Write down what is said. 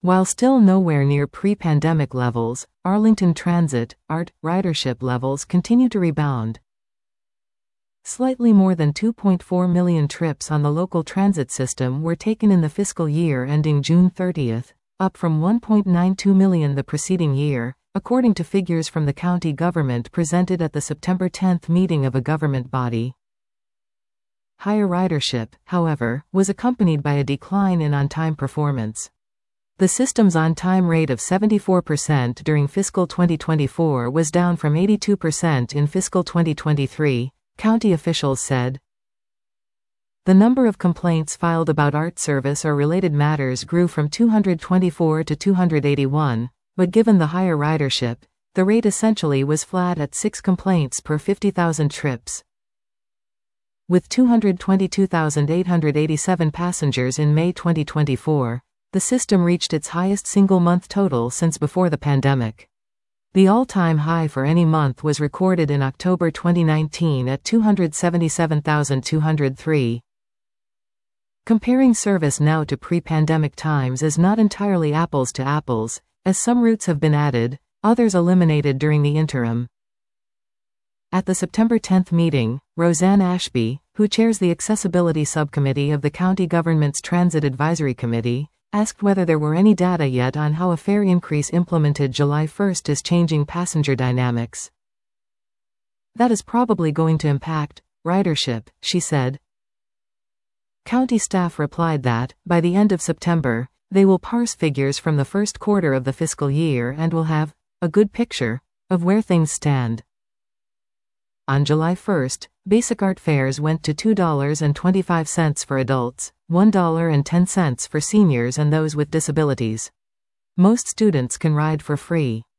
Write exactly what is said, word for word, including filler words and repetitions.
While still nowhere near pre-pandemic levels, Arlington Transit, A R T, ridership levels continue to rebound. Slightly more than two point four million trips on the local transit system were taken in the fiscal year ending June thirtieth, up from one point nine two million the preceding year, according to figures from the county government presented at the September tenth meeting of a government body. Higher ridership, however, was accompanied by a decline in on-time performance. The system's on-time rate of seventy-four percent during fiscal twenty twenty-four was down from eighty-two percent in fiscal twenty twenty-three, county officials said. The number of complaints filed about A R T service or related matters grew from two hundred twenty-four to two hundred eighty-one, but given the higher ridership, the rate essentially was flat at six complaints per fifty thousand trips. With two hundred twenty-two thousand eight hundred eighty-seven passengers in May twenty twenty-four, the system reached its highest single-month total since before the pandemic. The all-time high for any month was recorded in October twenty nineteen at two hundred seventy-seven thousand two hundred three. Comparing service now to pre-pandemic times is not entirely apples to apples, as some routes have been added, others eliminated during the interim. At the September tenth meeting, Roseanne Ashby, who chairs the Accessibility Subcommittee of the county government's Transit Advisory Committee, asked whether there were any data yet on how a fare increase implemented July first is changing passenger dynamics. That is probably going to impact ridership, she said. County staff replied that, by the end of September, they will parse figures from the first quarter of the fiscal year and will have a good picture of where things stand. On July first, basic A R T fares went to two dollars and twenty-five cents for adults, one dollar and ten cents for seniors and those with disabilities. Most students can ride for free.